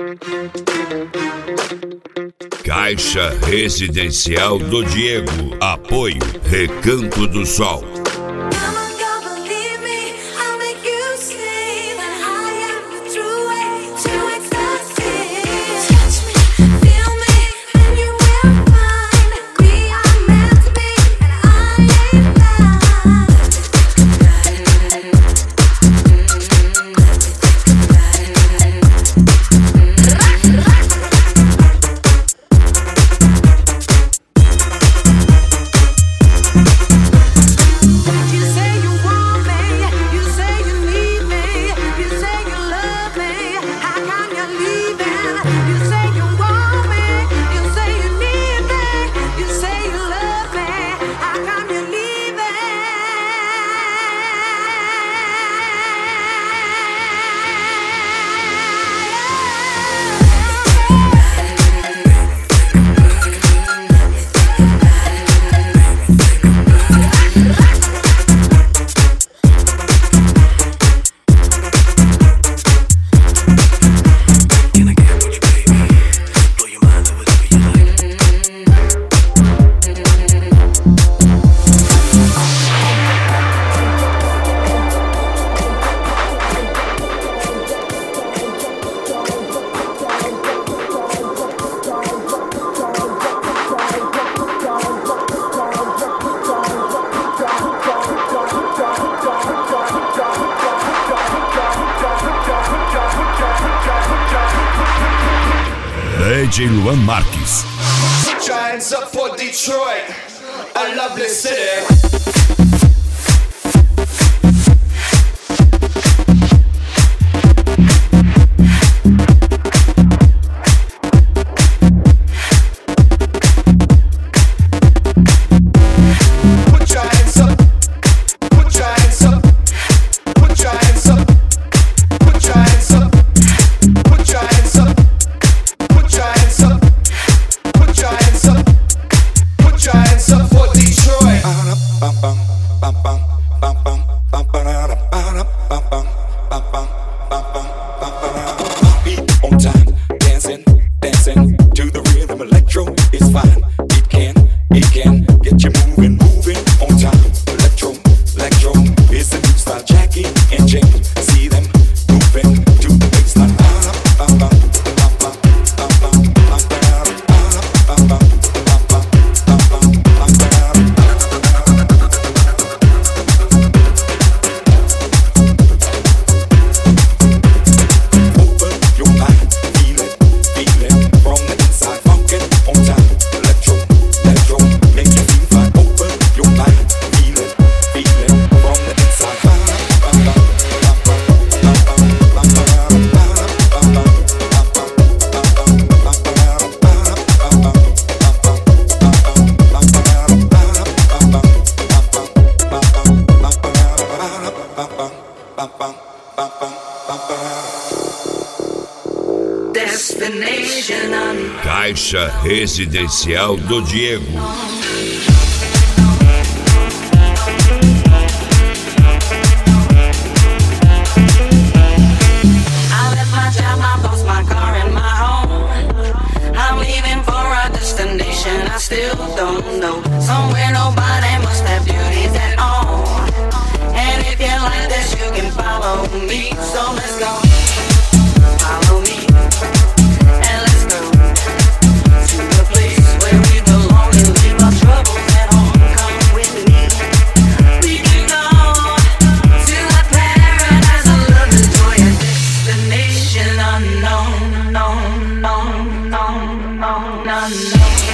Caixa Residencial do Diego. Apoio Recanto do Sol. DJ Luan Marques. Giants up for Detroit, a lovely city. Caixa Residencial do Diego. I still don't know. Somewhere nobody must have beauties at all. And if you like this, you can follow me. So let's go. Follow me. And let's go to the place where we belong and leave our troubles at home. Come with me. We can go to a paradise of love and joy. A destination unknown, unknown, unknown, unknown.